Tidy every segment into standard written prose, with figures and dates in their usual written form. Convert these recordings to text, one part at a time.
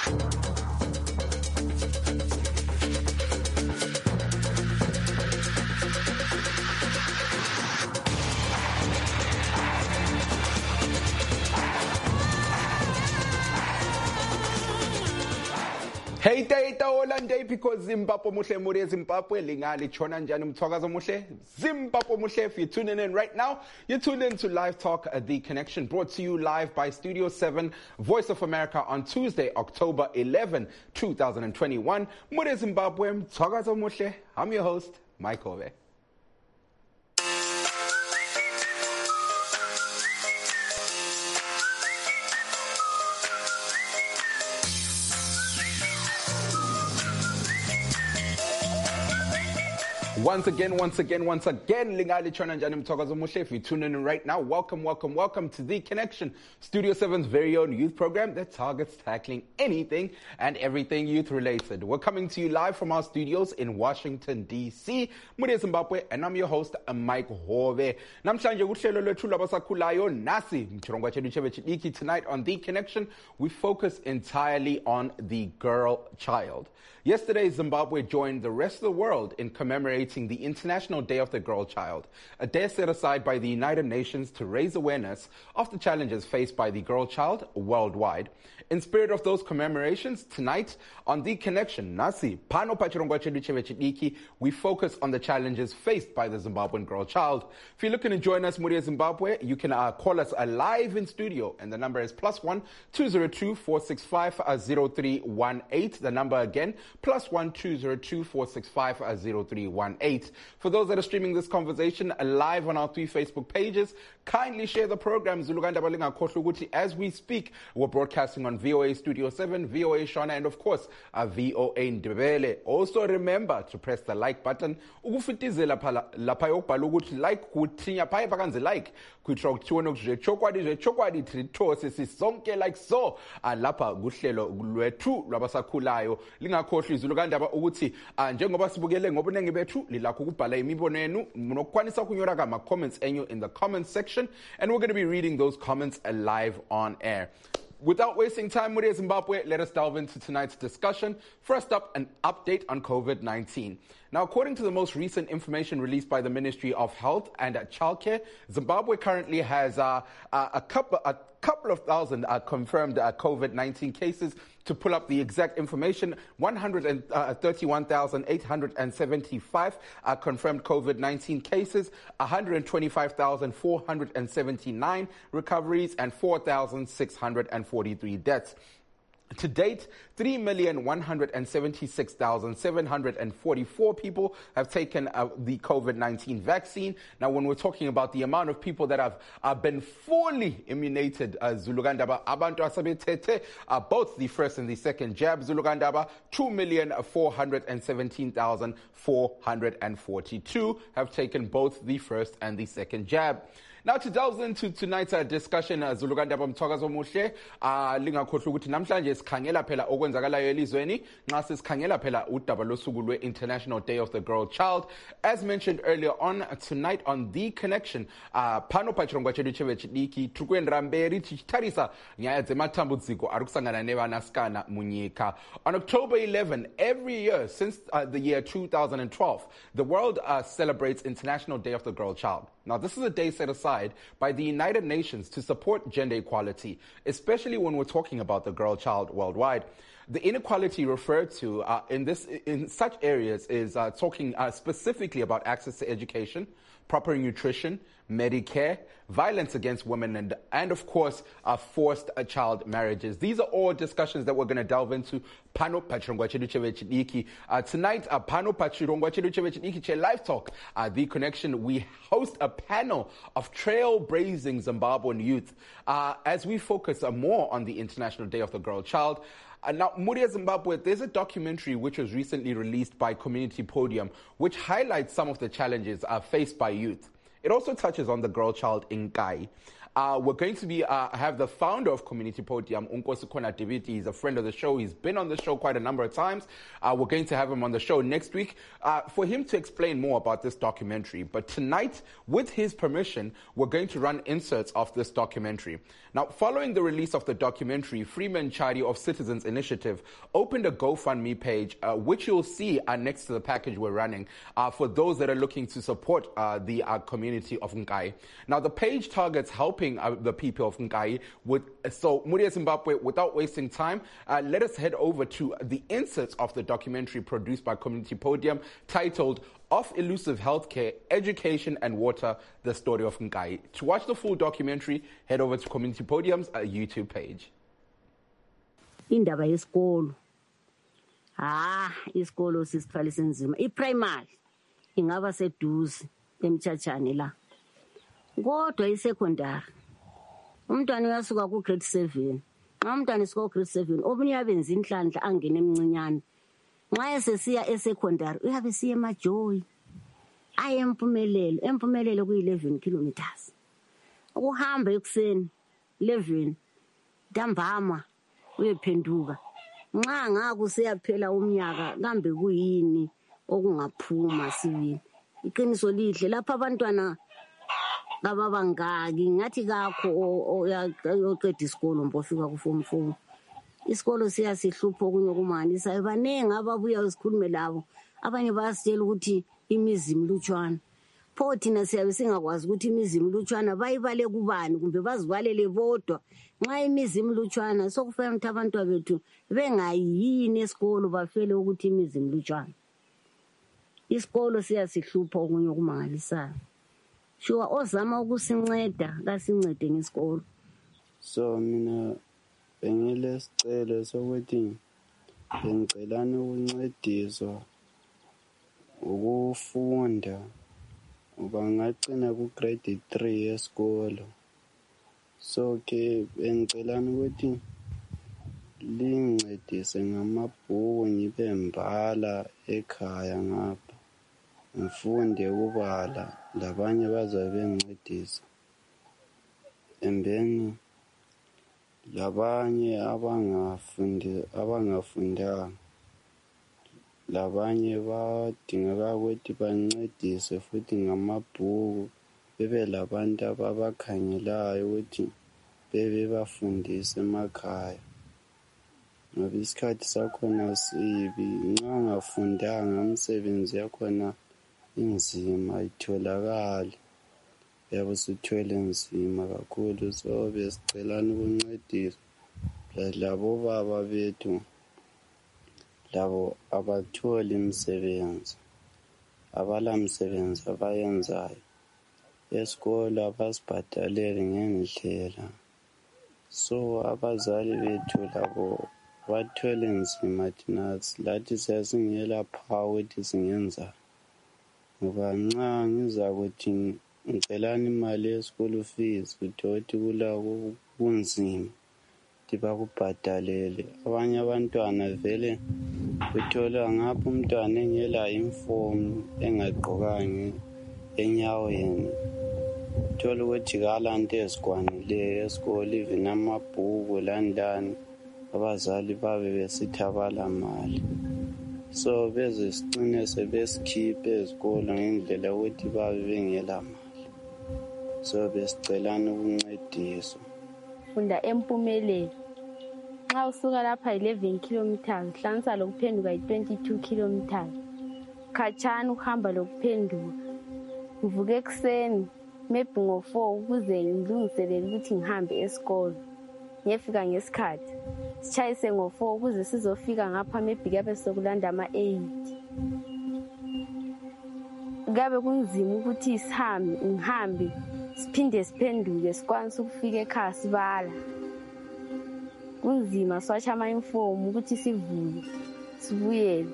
Hey Tata Olande, because Zimbabwe Mushe Mure Zimbabwe Lingali Chona Njani Mthokazo Mushe Zimbabwe Mushe. If you're tuning in right now, you're tuned in to Live Talk, The Connection, brought to you live by Studio 7, Voice of America, on Tuesday, October 11, 2021. Mure Zimbabwe Mthokazo Mushe. I'm your host, Mike Hove. Once again, Lingali Chona Njani Mthokazo Mushe. If you're tuning in right now, welcome to The Connection, Studio 7's very own youth program that targets tackling anything and everything youth-related. We're coming to you live from our studios in Washington, D.C. Mure Zimbabwe, and I'm your host, Mike Hove. Namhlanje kuhlelo lwethu labasakhulayo nasi mchirongwa chedu chebechidiki. Tonight on The Connection, we focus entirely on the girl child. Yesterday, Zimbabwe joined the rest of the world in commemorating the International Day of the Girl Child, a day set aside by the United Nations to raise awareness of the challenges faced by the girl child worldwide. In spirit of those commemorations, tonight on The Connection, Nasi, Pano Pachirongwa Chedu Chevechidiki, we focus on the challenges faced by the Zimbabwean girl child. If you're looking to join us, Muria Zimbabwe, you can call us live in studio, and the number is +1 202 465 0318. The number again, +1 202 465 0318. For those that are streaming this conversation live on our 3 Facebook pages, kindly share the program. Zuluganda Balinga Kotluguti. As we speak, we're broadcasting on VOA Studio 7, VOA Shona, and of course, VOA Ndebele. Also remember to press the like button. Ukufitizela lapha yokubhala ukuthi like kuthinya phaya bakanze like kuitra ukuthiwona chokwadi trithose sisonke like so lapha kuhlelo lwethu lwabasakhulayo. Lingakhohlwa izulukandaba ukuthi njengoba sibukele ngobunengi bethu lilakho ukubhala imibono yenu nokukwanisa ukunyora kama comments enyu in the comments section, and we're going to be reading those comments live on air. Without wasting time, Muria Zimbabwe, let us delve into tonight's discussion. First up, an update on COVID-19. Now, according to the most recent information released by the Ministry of Health and Childcare, Zimbabwe currently has a couple of thousand confirmed COVID-19 cases. To pull up the exact information, 131,875 confirmed COVID-19 cases, 125,479 recoveries, and 4,643 deaths. To date, 3,176,744 people have taken the COVID-19 vaccine. Now, when we're talking about the amount of people that have been fully immunized, Zulugandaba, abantu asabetete, both the first and the second jab, Zulugandaba, 2,417,442 have taken both the first and the second jab. Now, to delve into tonight's discussion, Zulugandaba Mthokazo Mushe, lingakhohlwa ukuthi namhlanje sikhangela phela okwenzakalayo elizweni nxa sikhangela phela udaba losuku lwe-International Day of the Girl Child. As mentioned earlier on, tonight on The Connection, phano pachirongwa chedu chevechidiki trukwendera mberi tichitarisa nyaya dzematambudziko ari kusangana nevanasikana munyika. On October 11, every year since the year 2012, the world celebrates International Day of the Girl Child. Now, this is a day set aside by the United Nations to support gender equality, especially when we're talking about the girl child worldwide. The inequality referred to in such areas is talking specifically about access to education, proper nutrition, Medicare, violence against women, and of course, forced child marriages. These are all discussions that we're going to delve into. Pano Pachirongwa Chedu Chevechidiki. Tonight, Pano Pachirongwa Chedu Chevechidiki Live Talk, The Connection, we host a panel of trailblazing Zimbabwean youth as we focus more on the International Day of the Girl Child. Now, Muria Zimbabwe, there's a documentary which was recently released by Community Podium, which highlights some of the challenges faced by youth. It also touches on the girl child in Kai. We're going to be have the founder of Community Podium, Nkosikhona David. He's a friend of the show. He's been on the show quite a number of times. We're going to have him on the show next week for him to explain more about this documentary. But tonight, with his permission, we're going to run inserts of this documentary. Now, following the release of the documentary, Freeman Chadi of Citizens Initiative opened a GoFundMe page, which you'll see next to the package we're running, for those that are looking to support the community of Nkai. Now, the page targets helping the people of Nkai. So, Muria Zimbabwe, without wasting time, let us head over to the inserts of the documentary produced by Community Podium, titled Of Elusive Healthcare, Education and Water, The Story of Nkai. To watch the full documentary, head over to Community Podium's YouTube page. Indaba yesikolo. Isikolo sisithwalisa nzima. I-primary ingaba seduze eMthatshane la. Kodwa i-secondary umntwana uyasuka ku grade 7. Nxa umntwana esuka ku grade 7, omunye uyabenza inhlanhla angene emncinyane. Nxa esesiya e-secondary uyabe siya emajoyi. Aye Empumelelo. Empumelelo kuyi-11 kilometers. Ukuhamba ekuseni 11 ntambama uyephenduka. Nxa ngakusiyaphela umnyaka kambe kuyini okungaphuma sibili. Iqiniso lihle lapha abantwana ababangaki ngathi kakho oqeda isikolo mbofika ku form 4. Isikolo siyasihlupha okunye okumangalisayo. Banengi ababuya isikhulume labo. Abanye bayasitshela ukuthi imizi imlutshwana. Pho thina siyabe singakwazi ukuthi imizi imlutshwana bayibale kubani kumbe bazibalele bodwa. Nxa imizi imlutshwana sokufanele ukuthi abantu bethu bengayini esikolo bafele ukuthi imizi imlutshwana. Isikolo siyasihlupha okunye okumangalisayo. Shuwa ozama ukusinceda kasincede ngesikolo. So mina bengilesicelo sokuthi bengicelana ukuncediswa ukufunda ngoba ngagcina ku grade 3 esikolo. So ke bengicelana ukuthi lingincedise ngamabhuku ngibe mbala ekhaya ngapha. Ngifunde ukubala labanye bazabe bengincedisa. And then labanye abangafundanga labanye badingeka ukuthi bancedise futhi ngamabhuku bebe labantu ababakhangelayo ukuthi bebe bafundise emakhaya. Ngoba isikhathi sakhona sibi, nxa ungafundanga umsebenzi yakhona inzima ayitholakali. Yabo sithwele nzima kakhulu. So besicelana ukuncedisa labo baba bethu labo abatholi imisebenzi, abala msebenzi abayenzayo esikolo abasibhadalele ngendlela. So abazali bethu labo bathwele nzima thina lathi siyasingela phawu ukuthi singenza. Ngoba nxa ngizakuthi ngicelana imali ye-school fees kuthi kulako kunzima ukuthi bakubhadalele. Abanye abantwana vele uthola ngapha umntwana engela uniform engagqokanga enyaweni. Uthola ukuthi kalanto ezikwanileyo esikolo, even amabhuku landani abazali babe besithi abala mali. So beze sicine sebesikhipha ezikolo ngendlela ukuthi babe bengela mali. So besicelana ukuncediswa. Funda Empumelelo. Nxa usuka lapha 11 kilometers, hlanganisa lokuphenduka 22 kilometers. Khatshana uhamba lokuphenduka. Ngivuke ekuseni maybe ngo-4 ukuze ngilungiselele ukuthi ngihambe esikolo. Ngiyefika ngesikhathi. Sichayise ngo-4 ukuze sizofika ngapha maybe kabe sokulanda ama-8. Kabe kunzima ukuthi ngihambe siphinde siphenduke sikwanise ukufika ekhaya sibala. Kunzima siwatsha ama-uniform ukuthi sivuke sibuyele.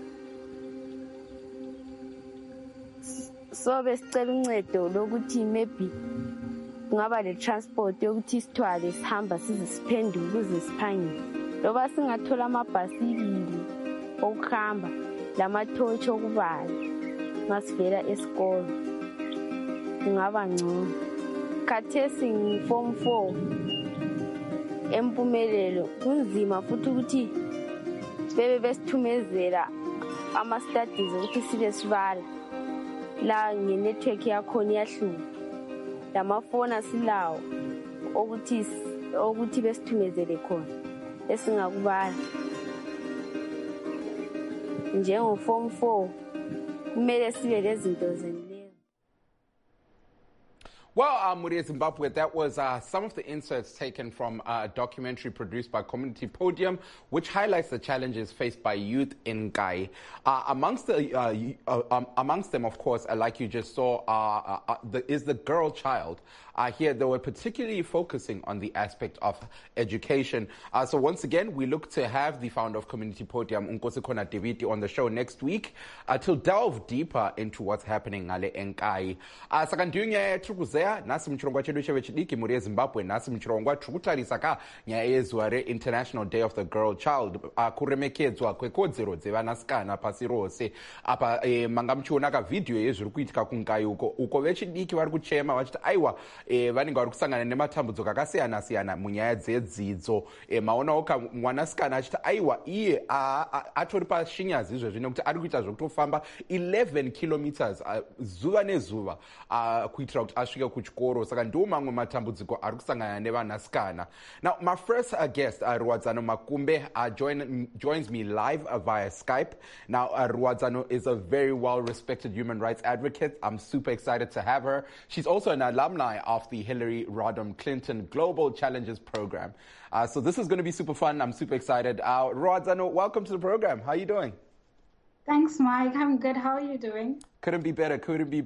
So besicela uncedo lokuthi maybe kungaba le-transport yokuthi sithwale sihamba size siphenduke ukuze siphangise. Loba singathola amabhasikili okuhamba lamathotshi okubala masivela esikolo kungaba ngcono. khathesi ngi-form 4 empumelelo kunzima futhi ukuthi bebe besithumezela ama-studies ukuthi sibe sibala la ngenetwork yakhona iyahluka lamafoni asilawo ukuthi besithumezele khona esingakubala njengo-form 4 kumele sibe lezinto zenilezo. Well, Muria Zimbabwe, that was some of the inserts taken from a documentary produced by Community Podium, which highlights the challenges faced by youth in Nkayi. Amongst them, of course, like you just saw, is the girl child. Here, they were particularly focusing on the aspect of education. So once again, we look to have the founder of Community Podium, Nkosikona Deviti, on the show next week to delve deeper into what's happening in Nkayi. Nasi mchirongwa chedu chevechidiki Muria Zimbabwe nasi mchirongwa trukutarisa ka nyaya yezuva re-International Day of the Girl Child kuremekedzwa kwekodzero dzevanasikana pasi rose. Apa manga muchiona kavidhiyo yezviri kuitika kunkayi uko vechidiki vari kuchema vachiti aiwa vanenge vari kusangana nematambudziko akasiyana-siyana munyaya dzedzidzo. Maonawo kamwanasikana achiti aiwa iye atori pashinyazi izvezvi nekuti ari kuita zvekutofamba 11 kilometers zuva nezuva kuitira kuti asvike kuchikoro. Saka ndiwo mamwe matambudziko ari kusangana nevanasikana. Now, my first guest, Ruwadzano Makumbe, joins me live via Skype. Now, Ruwadzano is a very well-respected human rights advocate. I'm super excited to have her. She's also an alumni of the Hillary Rodham Clinton Global Challenges Program. So this is going to be super fun. I'm super excited. Ruwadzano, welcome to the program. How are you doing? Thanks, Mike. I'm good. How are you doing? Couldn't be better.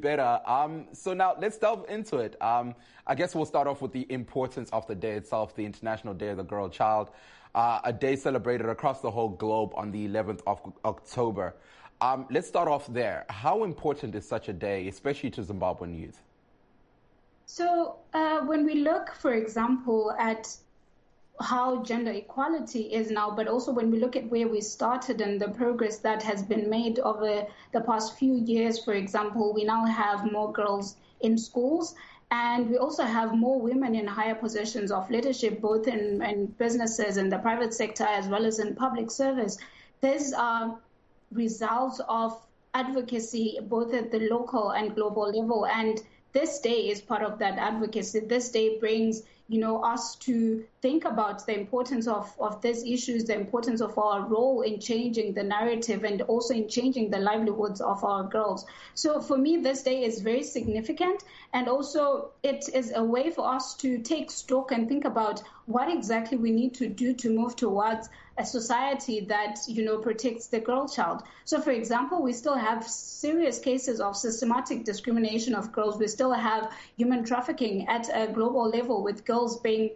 So now let's delve into it. I guess we'll start off with the importance of the day itself, the International Day of the Girl Child, a day celebrated across the whole globe on the 11th of October. Let's start off there. How important is such a day, especially to Zimbabwean youth? So when we look, for example, at how gender equality is now, but also when we look at where we started and the progress that has been made over the past few years, for example, we now have more girls in schools, and we also have more women in higher positions of leadership, both in businesses and the private sector, as well as in public service. These are results of advocacy, both at the local and global level, and this day is part of that advocacy. This day brings us to think about the importance of these issues, the importance of our role in changing the narrative and also in changing the livelihoods of our girls. So for me, this day is very significant, and also it is a way for us to take stock and think about what exactly we need to do to move towards a society that, protects the girl child. So, for example, we still have serious cases of systematic discrimination of girls. We still have human trafficking at a global level, with girls being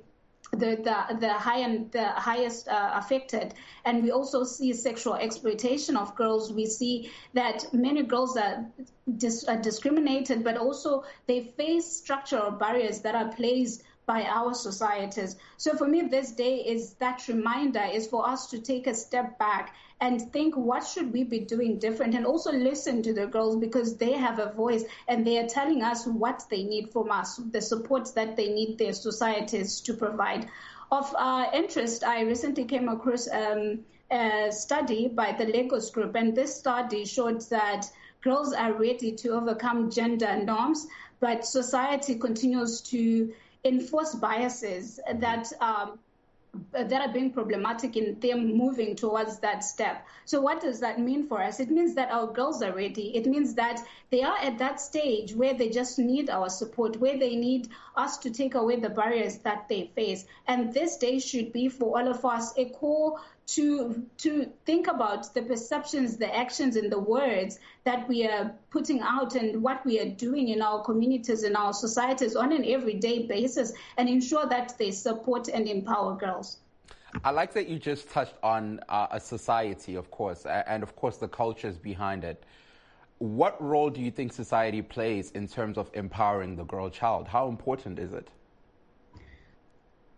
the highest affected. And we also see sexual exploitation of girls. We see that many girls are discriminated, but also they face structural barriers that are placed by our societies. So for me, this day is that reminder, is for us to take a step back and think, what should we be doing different? And also listen to the girls, because they have a voice and they are telling us what they need from us, the support that they need their societies to provide. Of interest, I recently came across a study by the Lagos Group, and this study showed that girls are ready to overcome gender norms, but society continues to enforce biases that are being problematic in them moving towards that step. So what does that mean for us? It means that our girls are ready. It means that they are at that stage where they just need our support, where they need us to take away the barriers that they face. And this day should be, for all of us, a call to think about the perceptions, the actions, and the words that we are putting out and what we are doing in our communities, in our societies on an everyday basis, and ensure that they support and empower girls. I like that you just touched on a society, of course, and of course the cultures behind it. What role do you think society plays in terms of empowering the girl child? How important is it?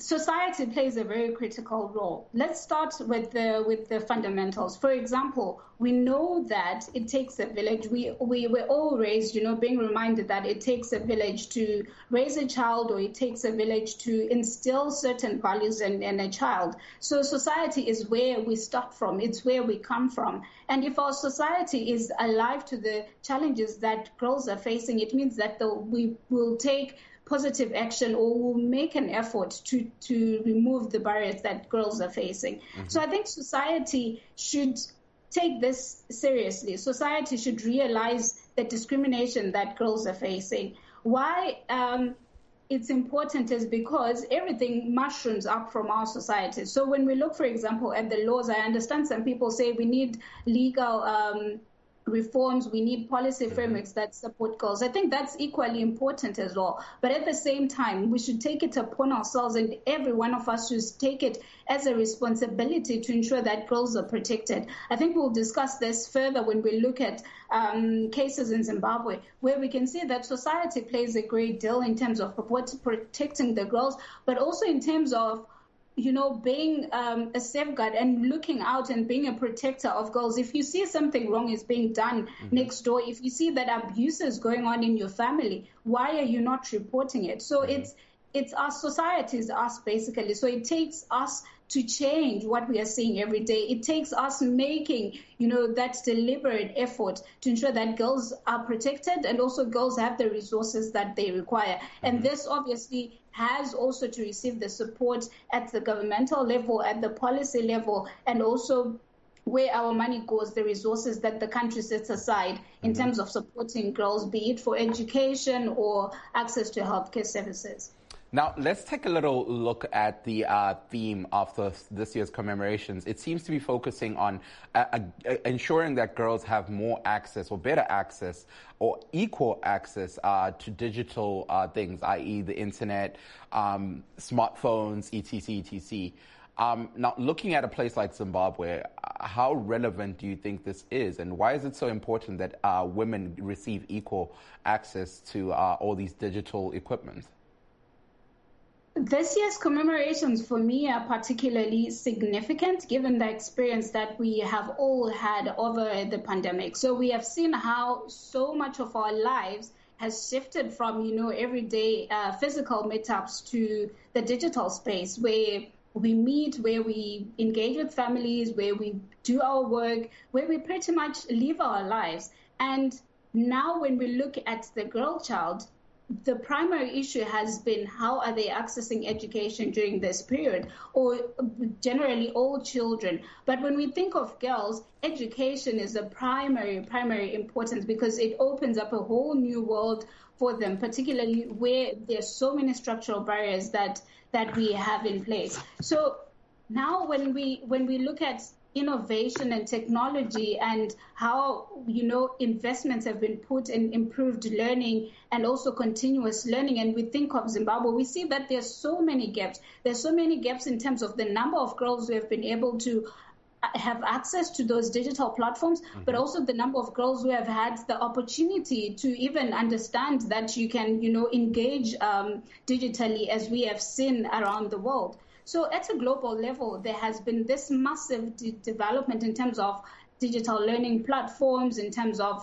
society plays a very critical role. Let's start with the fundamentals. For example, we know that it takes a village. We were all raised, being reminded that it takes a village to raise a child, or it takes a village to instill certain values in a child. So society is where we start from. It's where we come from. And if our society is alive to the challenges that girls are facing, it means that we will take positive action, or will make an effort to remove the barriers that girls are facing. Mm-hmm. So I think society should take this seriously. Society should realize the discrimination that girls are facing. Why it's important is because everything mushrooms up from our society. So when we look, for example, at the laws, I understand some people say we need legal reforms, we need policy frameworks that support girls. I think that's equally important as well. But at the same time, we should take it upon ourselves, and every one of us should take it as a responsibility to ensure that girls are protected. I think we'll discuss this further when we look at cases in Zimbabwe, where we can see that society plays a great deal in terms of what's protecting the girls, but also in terms of being a safeguard and looking out and being a protector of girls. If you see something wrong is being done next door, if you see that abuse is going on in your family, why are you not reporting it? So it's our society, is us basically. So it takes us to change what we are seeing every day. It takes us making, that deliberate effort to ensure that girls are protected, and also girls have the resources that they require. And this obviously has also to receive the support at the governmental level, at the policy level, and also where our money goes, the resources that the country sets aside in terms of supporting girls, be it for education or access to healthcare services. Now, let's take a little look at the theme of this year's commemorations. It seems to be focusing on ensuring that girls have more access, or better access, or equal access to digital things, i.e. the internet, smartphones, etc., etc. Now, looking at a place like Zimbabwe, how relevant do you think this is, and why is it so important that women receive equal access to all these digital equipment? This year's commemorations for me are particularly significant given the experience that we have all had over the pandemic. So we have seen how so much of our lives has shifted from, everyday physical meetups to the digital space, where we meet, where we engage with families, where we do our work, where we pretty much live our lives. And now when we look at the girl child, the primary issue has been how are they accessing education during this period, or generally all children. But when we think of girls, education is a primary importance, because it opens up a whole new world for them, particularly where there's so many structural barriers that we have in place. So now when we look at innovation and technology and how, investments have been put in improved learning and also continuous learning, and we think of Zimbabwe, we see that there's so many gaps. There's so many gaps in terms of the number of girls who have been able to have access to those digital platforms, but also the number of girls who have had the opportunity to even understand that you can, engage digitally, as we have seen around the world. So at a global level, there has been this massive development in terms of digital learning platforms, in terms of,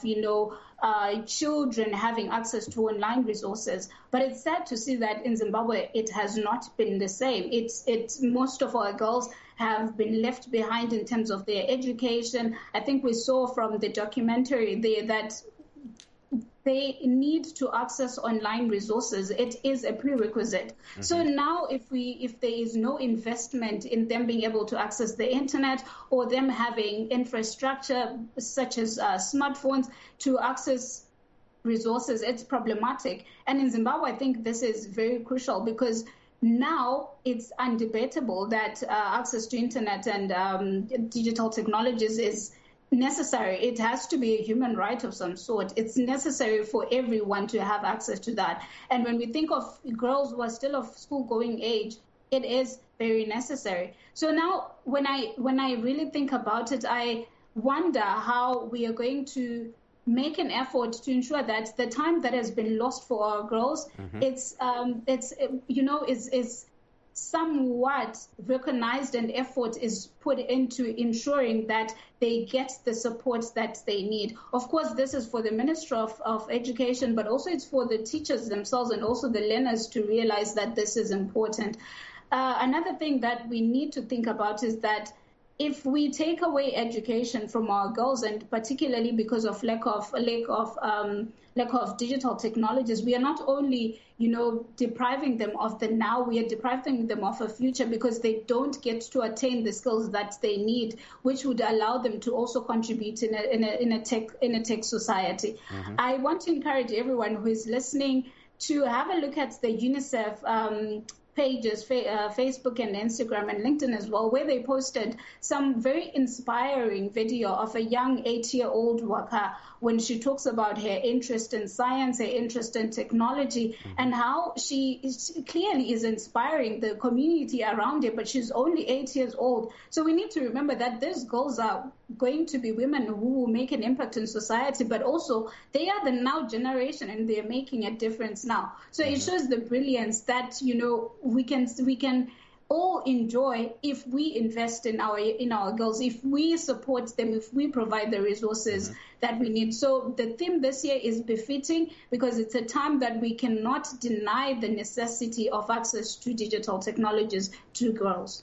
children having access to online resources. But it's sad to see that in Zimbabwe, it has not been the same. It's most of our girls have been left behind in terms of their education. I think we saw from the documentary there that they need to access online resources. It is a prerequisite. So now if there is no investment in them being able to access the internet, or them having infrastructure such as smartphones to access resources, it's problematic. And in Zimbabwe, I think this is very crucial, because now it's undebatable that access to internet and digital technologies is necessary. It has to be a human right of some sort. It's necessary for everyone to have access to that. And when we think of girls who are still of school-going age, it is very necessary. So now when I really think about it, I wonder how we are going to make an effort to ensure that the time that has been lost for our girls, it's somewhat recognized and effort is put into ensuring that they get the support that they need. Of course, this is for the Ministry of Education, but also it's for the teachers themselves and also the learners to realize that this is important. Another thing that we need to think about is that if we take away education from our girls, and particularly because of lack of digital technologies, we are not only, depriving them of the now, we are depriving them of a future because they don't get to attain the skills that they need, which would allow them to also contribute in a tech society. Mm-hmm. I want to encourage everyone who is listening to have a look at the UNICEF pages, Facebook and Instagram and LinkedIn as well, where they posted some very inspiring video of a young 8-year-old worker when she talks about her interest in science, her interest in technology, and how she clearly is inspiring the community around her, but she's only 8 years old. So we need to remember that these girls are going to be women who will make an impact in society, but also they are the now generation and they're making a difference now. So it shows the brilliance that, we can all enjoy if we invest in our girls, if we support them, if we provide the resources that we need. So the theme this year is befitting because it's a time that we cannot deny the necessity of access to digital technologies to girls.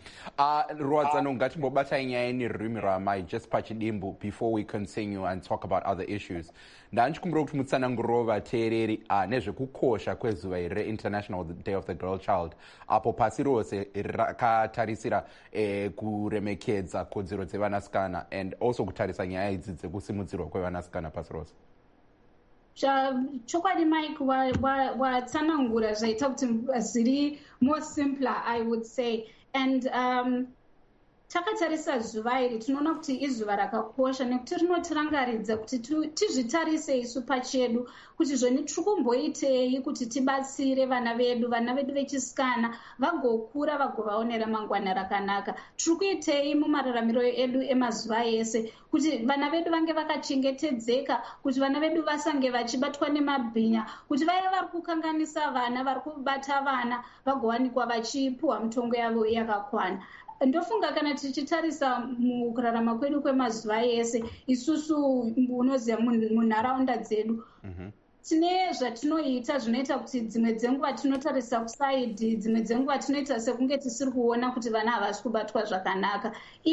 Just before we continue and talk about other issues. Ndanchikumbira kuti mutsananguriro vateereri nezvekukosha kwezuva iri International Day of the Girl Child apo pasi rose rakatarisira kuremekedza kodzero dzevanasikana and also kutarisa nyaya idzi dzekusimudzirwa kwevanasikana pasi rose. Chokwadi Mike watsanangura zvaita kuti zviri more simpler, I would say, and takatarisa zuva iri tinoona kuti izuva rakakosha nekuti rinotirangaridza kuti tizvitarise isu pachedu kuti zvoni tiri kumboitei kuti tibatsire vana vedu vechisikana vagokura vagovaonera mangwana rakanaka. Tiri kuitei mumararamiro edu emazuva ese kuti vana vedu vange vakachengetedzeka, kuti vana vedu vasange vachibatwa nemabhinya, kuti vaya vari kukanganisa vana, vari kubata vana vagowanikwa vachipuwa mitongo yavo yakakwana. Ndofunga kana tichitarisa mukurarama kwedu kwemazuva ese isusu unoziva munharaunda dzedu tine zvatinoita zvinoita kuti dzimwe dzenguva tinotarisa kusaidhi, dzimwe dzenguva tinoita sekunge tisiri kuona kuti vana havasi kubatwa zvakanaka.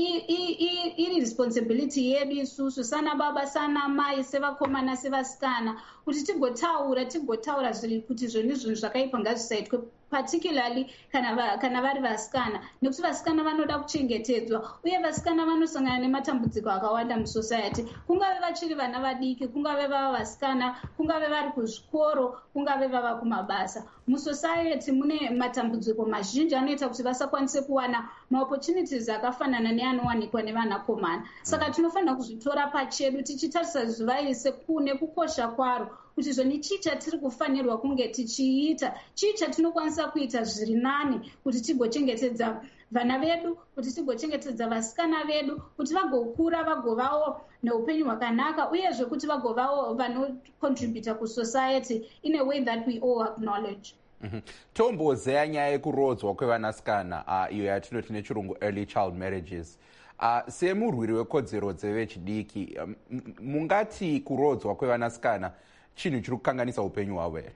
Iri responsibility yedu isusu sana baba sana mai sevakomana sevasikana kuti tigotaura kuti zvoni zvinhu zvakaipa ngazvisaitwe, particularly kana vari vasikana, nekuti vasikana vanoda kuchengetedzwa uye vasikana vanosangana nematambudziko akawanda musociety, kungave vachiri vana vadiki, kungave vava vasikana, kungave vari kuzvikoro, kungave vava kumabasa. Musociety mune matambudziko mazhinji anoita kuti vasakwanise kuwana maopportunities akafanana neanowanikwa nevanakomana. Saka tinofanira kuzvitora pachedu tichitarisa zuva iri sekune kukosha kwaro, kuti zvoni chii chatiri kufanirwa kunge tichiita, chii chatinokwanisa kuita zviri nani kuti tigochengetedza vana vedu, kuti tigochengetedza vasikana vedu, kuti vagokura vagovawo neupenyu hwakanaka, uyezve kuti vagovawo vanocontributa kusociety in a way that we all acknowledge. Tombozeya nyaya yekurodzwa kwevanasikana iyo yatinoti nechirungu early child marriages. Semurwiri wekodzero dzevechidiki, mungati kurodzwa kwevanasikana chinhu chiri kukanganisa upenyu hwavo here?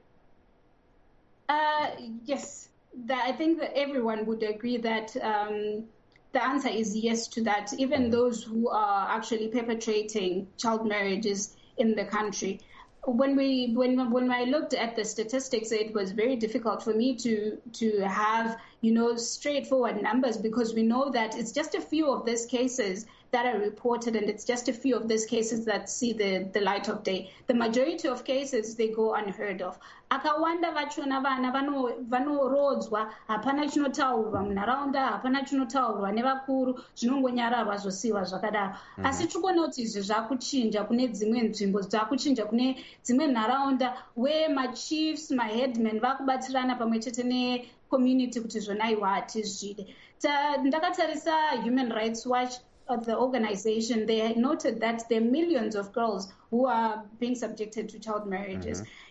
Yes, I think that everyone would agree that the answer is yes to that, even those who are actually perpetrating child marriages in the country. When I looked at the statistics, it was very difficult for me to have, straightforward numbers, because we know that it's just a few of these cases that are reported, and it's just a few of these cases that see the light of day. The majority of cases, they go unheard of. Akawanda vachona vana vanorodzwa, hapana chinotaurwa munharaunda, hapana chinotaurwa nevakuru, zvinongonyararwa zvosiiwa zvakadaro. Asi tikuona kuti izvi zvakuchinja kune dzimwe nzvimbo, zvakuchinja kune dzimwe nharaunda, where machiefs, maheadmen vakubatsirana pamwe chete necommunity kuti zvona iwa hatizvide. Ndakatarisa Human Rights Watch, the organization, they noted that there are millions of girls who are being subjected to child marriages.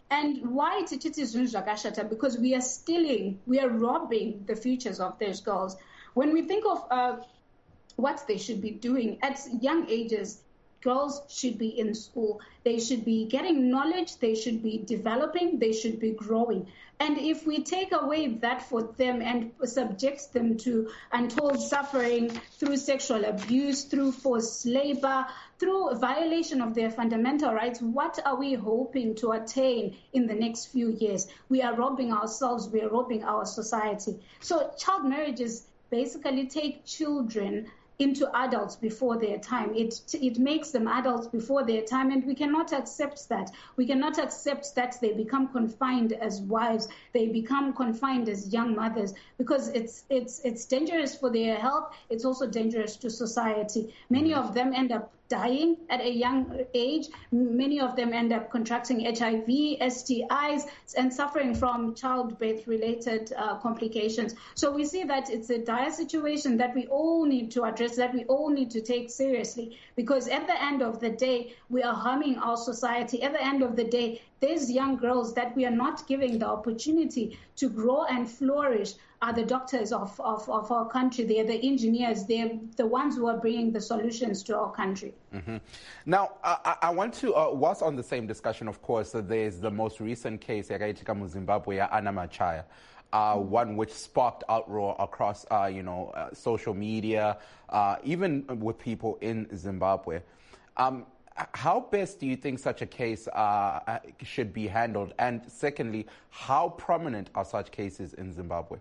And why because we are robbing the futures of those girls. When we think of what they should be doing at young ages, girls should be in school. They should be getting knowledge. They should be developing. They should be growing. And if we take away that for them and subject them to untold suffering through sexual abuse, through forced labor, through violation of their fundamental rights, what are we hoping to attain in the next few years? We are robbing ourselves. We are robbing our society. So child marriages basically take children into adults before their time. It makes them adults before their time, and we cannot accept that. We cannot accept that they become confined as wives, they become confined as young mothers, because it's dangerous for their health. It's also dangerous to society. Many of them end up dying at a young age. Many of them end up contracting HIV, STIs, and suffering from childbirth-related complications. So we see that it's a dire situation that we all need to address, that we all need to take seriously, because at the end of the day, we are harming our society. At the end of the day, these young girls that we are not giving the opportunity to grow and flourish are the doctors of our country. They are the engineers. They're the ones who are bringing the solutions to our country. Mm-hmm. Now, I want to, whilst on the same discussion, of course, there's the most recent case, yakaitika mu Zimbabwe, Anna Machaya, one which sparked outroar across, social media, even with people in Zimbabwe. How best do you think such a case should be handled? And secondly, how prominent are such cases in Zimbabwe?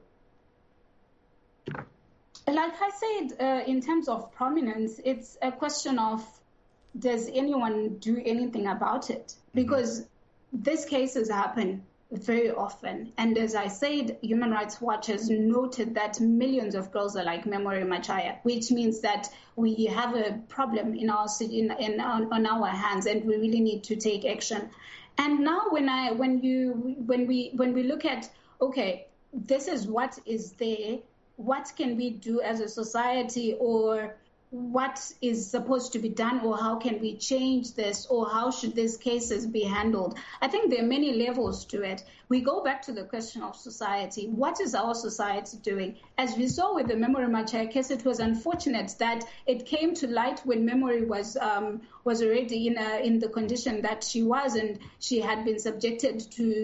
Like I said, in terms of prominence, it's a question of, does anyone do anything about it? Because these cases happen very often. And as I said, Human Rights Watch has noted that millions of girls are like Memory Machaya, which means that we have a problem in our on our hands, and we really need to take action. And now when we look at, okay, this is what is there, what can we do as a society, or what is supposed to be done, or how can we change this, or how should these cases be handled? I think there are many levels to it. We go back to the question of society. What is our society doing? As we saw with the Memory Machaya case, it was unfortunate that it came to light when Memory was already in the condition that she was, and she had been subjected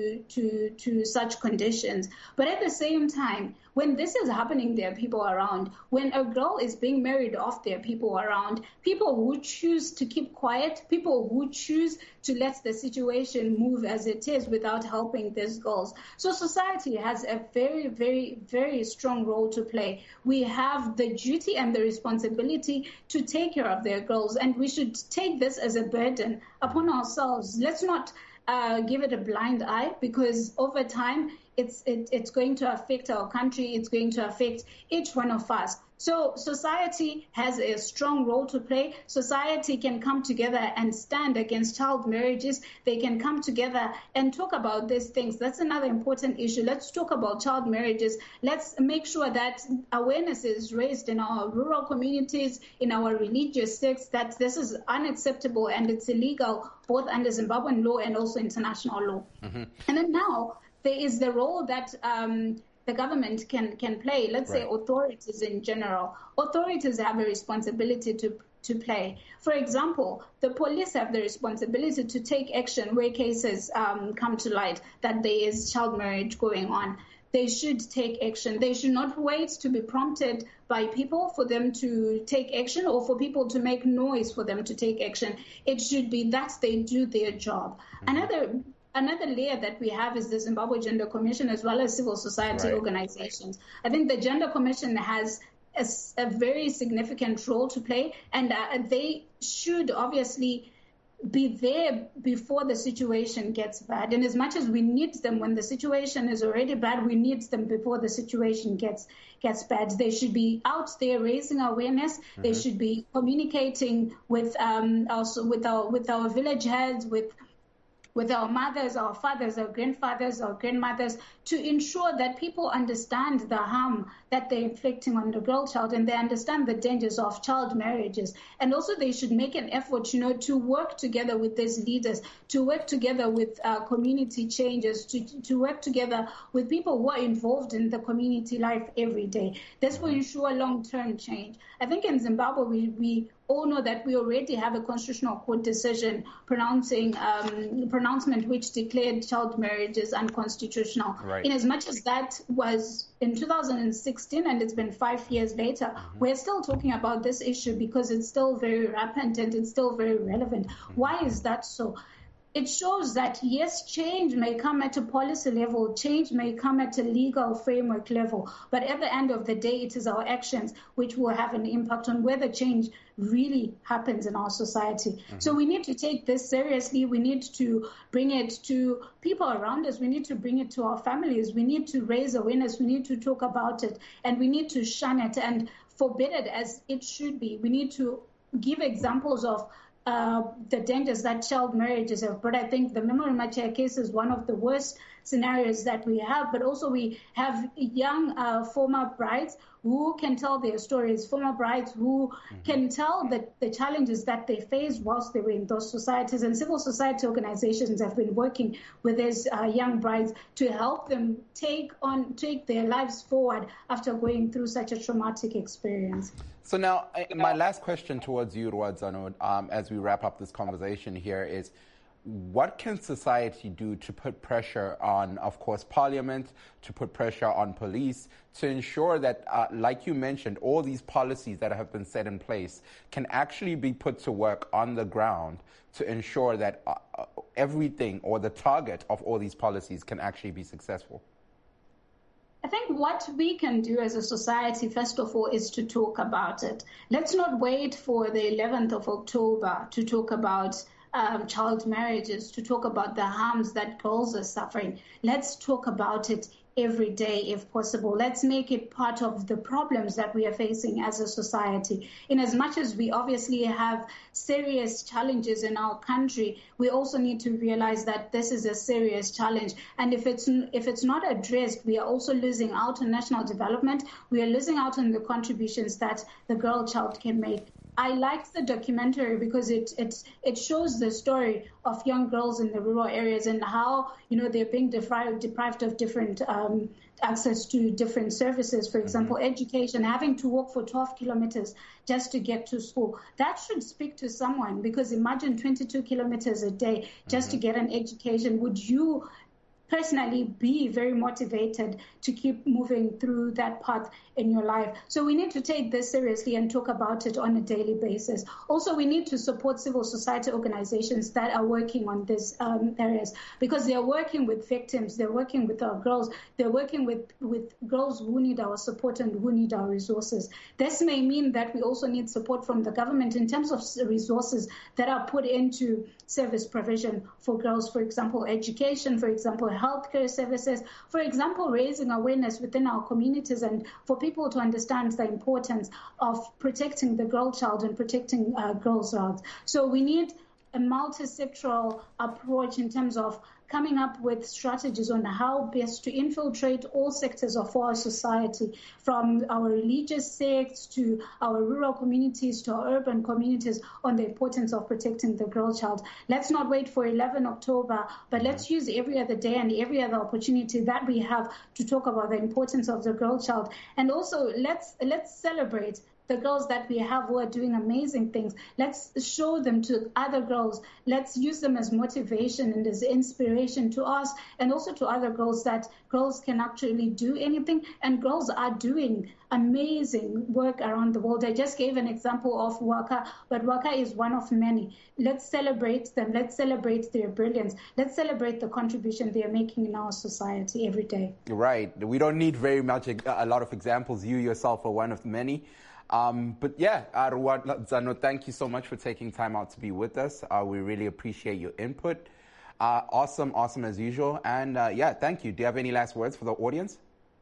to such conditions. But at the same time, when this is happening, there are people around. When a girl is being married off, there are people around. People who choose to keep quiet, people who choose to let the situation move as it is without helping these girls. So society has a very, very, very strong role to play. We have the duty and the responsibility to take care of their girls, and we should take this as a burden upon ourselves. Let's not give it a blind eye, because over time, it's going to affect our country. It's going to affect each one of us. So society has a strong role to play. Society can come together and stand against child marriages. They can come together and talk about these things. That's another important issue. Let's talk about child marriages. Let's make sure that awareness is raised in our rural communities, in our religious sects, that this is unacceptable and it's illegal, both under Zimbabwean law and also international law. Mm-hmm. And then now, there is the role that the government can play. Let's say authorities in general. Authorities have a responsibility to play. For example, the police have the responsibility to take action where cases come to light that there is child marriage going on. They should take action. They should not wait to be prompted by people for them to take action, or for people to make noise for them to take action. It should be that they do their job. Mm-hmm. Another layer that we have is the Zimbabwe Gender Commission, as well as civil society organizations. I think the Gender Commission has a very significant role to play, and they should obviously be there before the situation gets bad. And as much as we need them when the situation is already bad, we need them before the situation gets bad. They should be out there raising awareness. Mm-hmm. They should be communicating with also with our village heads, with with our mothers, our fathers, our grandfathers, our grandmothers, to ensure that people understand the harm that they're inflicting on the girl child, and they understand the dangers of child marriages. And also they should make an effort, to work together with these leaders, to work together with community changes, to work together with people who are involved in the community life every day. This will ensure long-term change. I think in Zimbabwe, we all know that we already have a constitutional court decision pronouncement which declared child marriages unconstitutional. Right. In as much as that was in 2016 and it's been 5 years later, we're still talking about this issue because it's still very rampant and it's still very relevant. Why is that so? It shows that, yes, change may come at a policy level, change may come at a legal framework level, but at the end of the day, it is our actions which will have an impact on whether change really happens in our society. So we need to take this seriously. We need to bring it to people around us. We need to bring it to our families. We need to raise awareness. We need to talk about it, and we need to shun it and forbid it as it should be. We need to give examples of the dangers that child marriages have. But I think the Memory Machaya case is one of the worst scenarios that we have. But also we have young former brides who can tell their stories, former brides who can tell the challenges that they faced whilst they were in those societies. And civil society organizations have been working with these young brides to help them take their lives forward after going through such a traumatic experience. So now, my last question towards you, Ruwadzano, as we wrap up this conversation here is, what can society do to put pressure on, of course, Parliament, to put pressure on police, to ensure that, like you mentioned, all these policies that have been set in place can actually be put to work on the ground to ensure that everything or the target of all these policies can actually be successful? I think what we can do as a society, first of all, is to talk about it. Let's not wait for the 11th of October to talk about child marriages, to talk about the harms that girls are suffering. Let's talk about it every day if possible. Let's make it part of the problems that we are facing as a society. In as much as we obviously have serious challenges in our country, we also need to realize that this is a serious challenge. And if it's not addressed, we are also losing out on national development. We are losing out on the contributions that the girl child can make. I liked the documentary because it shows the story of young girls in the rural areas and how, they're being deprived of different access to different services. For example, education, having to walk for 12 kilometers just to get to school. That should speak to someone, because imagine 22 kilometers a day just to get an education. Would you personally be very motivated to keep moving through that path in your life? So we need to take this seriously and talk about it on a daily basis. Also, we need to support civil society organizations that are working on these areas, because they are working with victims, they're working with our girls, they're working with girls who need our support and who need our resources. This may mean that we also need support from the government in terms of resources that are put into service provision for girls, for example, education, for example, healthcare services, for example, raising awareness within our communities and for people to understand the importance of protecting the girl child and protecting girls' rights. So we need a multi-sectoral approach in terms of coming up with strategies on how best to infiltrate all sectors of our society, from our religious sects to our rural communities to our urban communities, on the importance of protecting the girl child. Let's not wait for 11 October, but let's use every other day and every other opportunity that we have to talk about the importance of the girl child. And also, let's celebrate the girls that we have who are doing amazing things. Let's show them to other girls. Let's use them as motivation and as inspiration to us and also to other girls, that girls can actually do anything, and girls are doing amazing work around the world. I just gave an example of Waka, but Waka is one of many. Let's celebrate them. Let's celebrate their brilliance. Let's celebrate the contribution they are making in our society every day. Right. We don't need very much, a lot of examples. You yourself are one of many. But yeah, Ruwadzano, thank you so much for taking time out to be with us. We really appreciate your input. Awesome as usual. And yeah, thank you. Do you have any last words for the audience?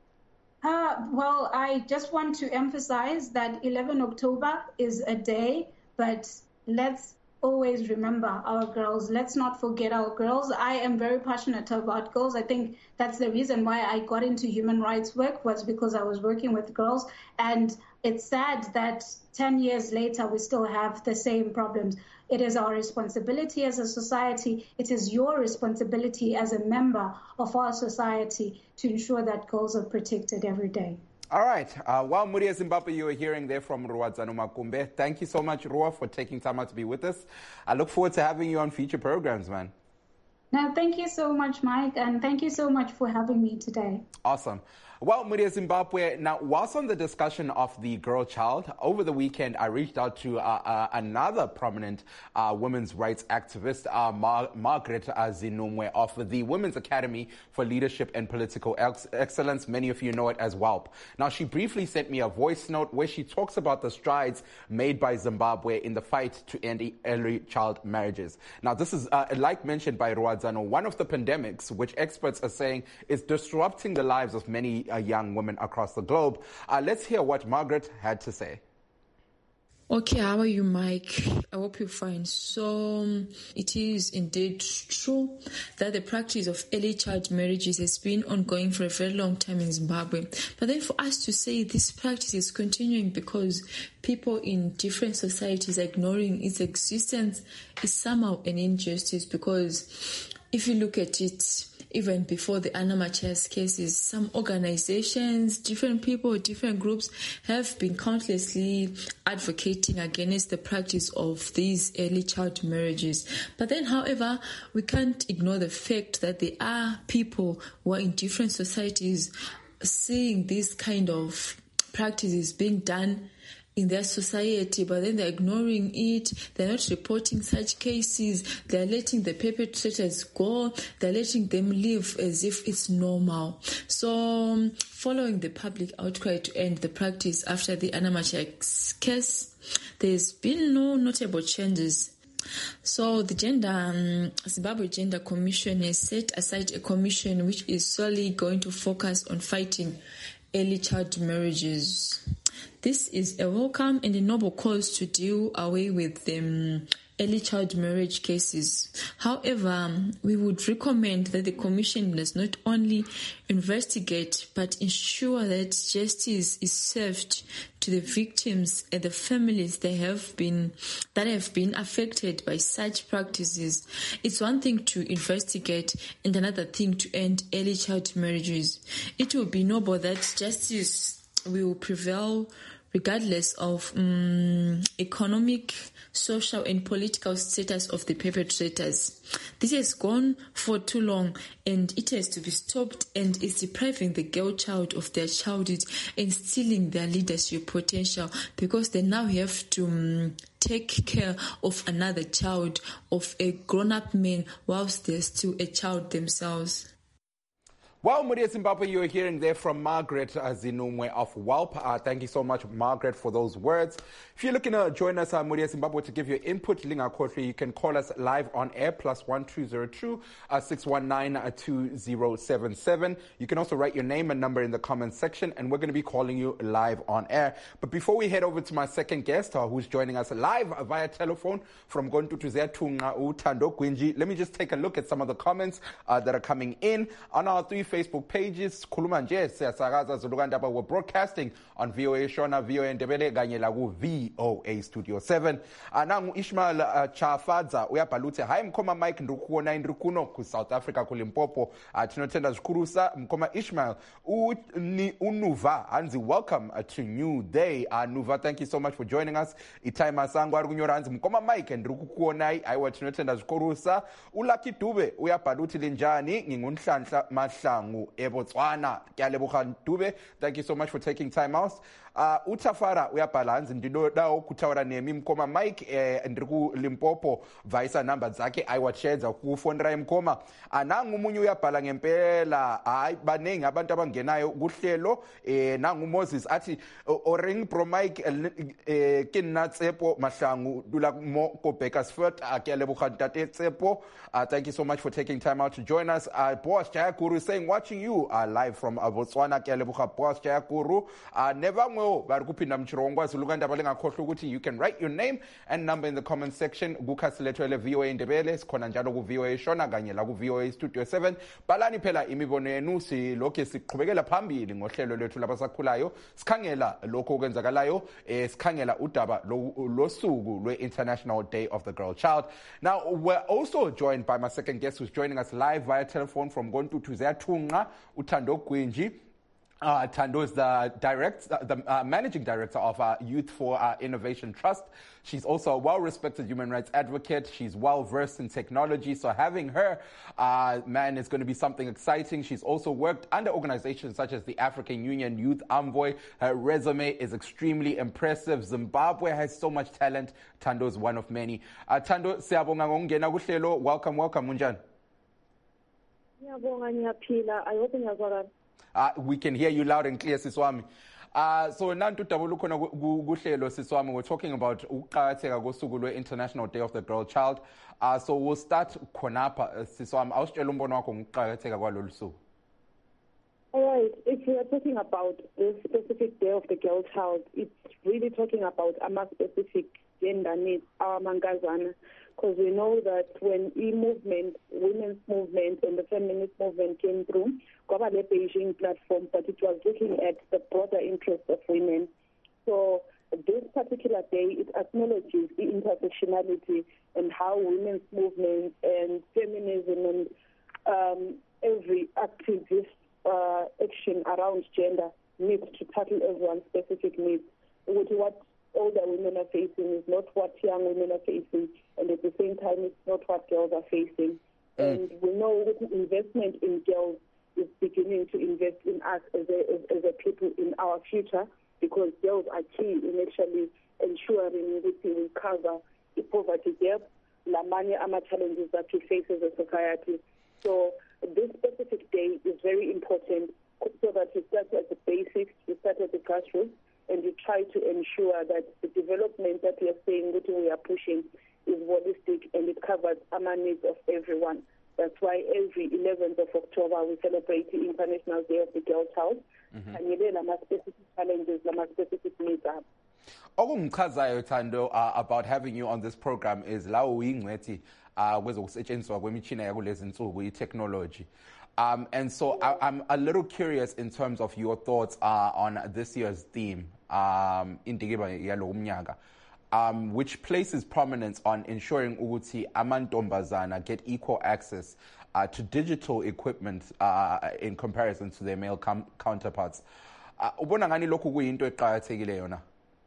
Well, I just want to emphasize that 11 October is a day, but let's always remember our girls. Let's not forget our girls. I am very passionate about girls. I think that's the reason why I got into human rights work, was because I was working with girls. And it's sad that 10 years later, we still have the same problems. It is our responsibility as a society. It is your responsibility as a member of our society to ensure that girls are protected every day. All right. While Muria Zimbabwe, you were hearing there from Ruwadzano Makumbe. Thank you so much, Ruwa, for taking time out to be with us. I look forward to having you on future programs, man. No, thank you so much, Mike, and thank you so much for having me today. Awesome. Well, Muria Zimbabwe, now, whilst on the discussion of the girl child, over the weekend, I reached out to another prominent women's rights activist, Margaret Zinumwe of the Women's Academy for Leadership and Political Excellence. Many of you know it as WALP. Now, she briefly sent me a voice note where she talks about the strides made by Zimbabwe in the fight to end early child marriages. Now, this is, like mentioned by Ruwadzano, one of the pandemics which experts are saying is disrupting the lives of many young women across the globe. Let's hear what Margaret had to say. Okay, how are you, Mike? I hope you're fine. So, it is indeed true that the practice of early child marriages has been ongoing for a very long time in Zimbabwe. But then for us to say this practice is continuing because people in different societies are ignoring its existence is somehow an injustice, because if you look at it, even before the Anna Machias cases, some organizations, different people, different groups have been countlessly advocating against the practice of these early child marriages. But then, however, we can't ignore the fact that there are people who are in different societies seeing these kind of practices being done in their society, but then they're ignoring it. They're not reporting such cases. They're letting the perpetrators go. They're letting them live as if it's normal. So, following the public outcry to end the practice after the Anna Machias case, there's been no notable changes. So the Zimbabwe Gender Commission has set aside a commission which is solely going to focus on fighting early child marriages. This is a welcome and a noble cause to do away with early child marriage cases. However, we would recommend that the Commission does not only investigate but ensure that justice is served to the victims and the families that have been affected by such practices. It's one thing to investigate and another thing to end early child marriages. It will be noble that justice will prevail regardless of economic, social and political status of the perpetrators. This has gone for too long and it has to be stopped, and is depriving the girl child of their childhood and stealing their leadership potential, because they now have to take care of another child, of a grown-up man, whilst they're still a child themselves. Well, Muria Zimbabwe, you are hearing there from Margaret Zinumwe of WALP. Thank you so much, Margaret, for those words. If you're looking to join us, Muria Zimbabwe, to give your input, you can call us live on air, +1202 619 2077. You can also write your name and number in the comments section, and we're going to be calling you live on air. But before we head over to my second guest, who's joining us live via telephone from Gontutu Zetunga Utando Gwinji, let me just take a look at some of the comments that are coming in on our three Facebook pages. Khuluma nje siyasakaza Zulukandaba. We're broadcasting on VOA Shona, VOA Ndebele kanye la ku VOA Studio 7. Nangu Ishmael Chafadza uyabhaluthe, hayi mkhoma Mike ndikuona indikuno ku South Africa ku Limpopo. Tinotenda zikurusa mkhoma Ishmael unuva hanzi, welcome to New Day. Nuva, thank you so much for joining us. Itime sangu ari kunyora hanzi mkhoma Mike ndikukuonai aiwa tinotenda zikurusa. Ulaki Dube uyabhaluthi linjani ngingunhlanhla mahlangu eBotswana. Kyaleboga Dube, thank you so much for taking time out. Utafara uyabhala hanzi ndinodawo kutaura nemi mkhoma Mike ndiri ku Limpopo, vaisa number dzake aiwatshedza kufonera mkhoma. Nangu munye uyabhala ngempela, hayi banengi abantu abangenayo kuhlelo. Nangu Moses athi oring pro Mike ke nna Tsepo mahlangu dula mo ko Bakersfield. Kyaleboga ntate Tsepo. Thank you so much for taking time out to join us. Boss Jayakuru saying watching you live from Botswana. You can write your name and number in the comment section. VOA Indebele, VOA Shona, VOA Studio 7. Balani phela imibono yenu silokho siqhubekela phambili ngohlelo lwethu labasakhulayo. Sikhangela lokho okwenzakalayo, sikhangela udaba losuku lwe-International Day of the Girl Child. Now, we're also joined by my second guest who's joining us live via telephone from Gontu to Zeatunga, Uthando Gwinji. Thando is the managing director of Youth for Innovation Trust. She's also a well-respected human rights advocate. She's well-versed in technology, so having her, is going to be something exciting. She's also worked under organizations such as the African Union Youth Envoy. Her resume is extremely impressive. Zimbabwe has so much talent. Thando is one of many. Thando, siyabonga ngokungena kuhlelo. Welcome, munjani? Ngiyabonga, ngiyaphila. I hope ngiyazwakala. We can hear you loud and clear, Siswami. So nantu dabulu khona kuhlelo Siswami, we're talking about ukuqhakatheka kosuku lwe-International Day of the Girl Child. So we'll start khonapha Siswami. Awusitshela umbono wakho ngokuqhakatheka kwalolu suku. All right, if we are talking about the specific Day of the Girl Child, it's really talking about a specific gender needs, our mankazana, because we know that when women's movement and the feminist movement came through, Kwaba the Beijing platform, but it was looking at the broader interests of women. So this particular day, it acknowledges the intersectionality and how women's movement and feminism and every activist action around gender needs to tackle everyone's specific needs. With what older women are facing is not what young women are facing, and at the same time, it's not what girls are facing. And we know that investment in girls is beginning to invest in us as a people in our future, because girls are key in actually ensuring that we cover the poverty gap, the many other challenges that we face as a society. So this specific day is very important, so that we start at the basics, we start at the grassroots, and we try to ensure that the development that we are saying that we are pushing is holistic and it covers the needs of everyone. That's why every 11th of October we celebrate the International Day of the Girl Child. And you know, specific challenges, specific needs. Okumchazayo Thando about having you on this program is lawo uyingcwethi kwezokusetshenziswa kwemitshina yakulezi insuku i-technology. And so I'm a little curious in terms of your thoughts on this year's theme, Indikimba yalo umnyaka, which places prominence on ensuring ukuthi amantombazana get equal access to digital equipment in comparison to their male counterparts. Ubona ngani lokhu kuyinto eqhakathekileyo na?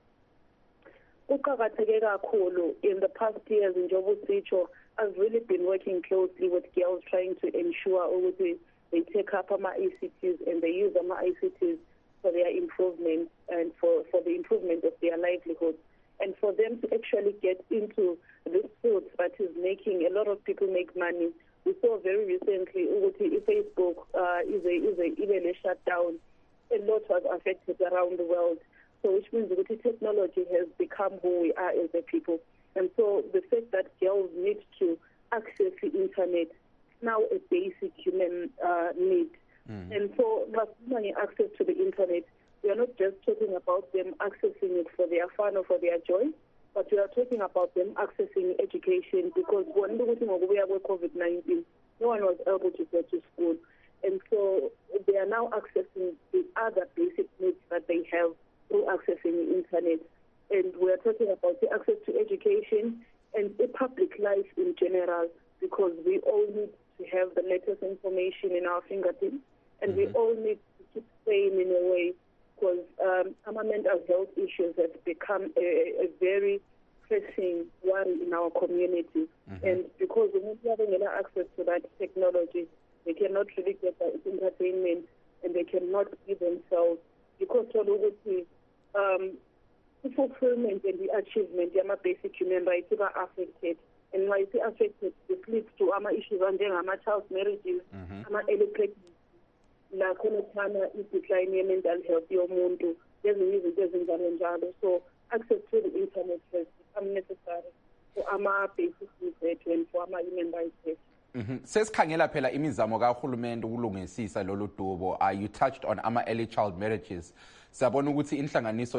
Kuqhakatheke kakhulu. In the past years in Jobu Sicho, I've really been working closely with girls trying to ensure that they take up ICTs and they use ICTs for their improvement and for the improvement of their livelihood. And for them to actually get into this field that is making a lot of people make money. We saw very recently that Facebook is a shutdown. A lot was affected around the world. So which means that technology has become who we are as a people. And so the fact that girls need to access the internet is now a basic human need. And so when access to the internet, we are not just talking about them accessing it for their fun or for their joy, but we are talking about them accessing education, because when we were COVID-19, no one was able to go to school. And so they are now accessing the other basic needs that they have through accessing the internet. And we are talking about the access to education and the public life in general, because we all need to have the latest information in our fingertips, and we all need to keep sane in a way, because our mental health issues have become a very pressing worry in our community. And because we not having any access to that technology, they cannot really get the entertainment and they cannot be themselves, because the fulfillment and the achievement of basic human rights are affected. And why it's affected, this leads to issues on child marriages, electric, la khona decline mental health yomuntu, so access to the internet has become necessary for basic needs and for human rights. Sesikhangela phela imizamo kahulumende ukulungisisa lolu dubo. You touched on early child marriages. Siyabona ukuthi inhlanganiso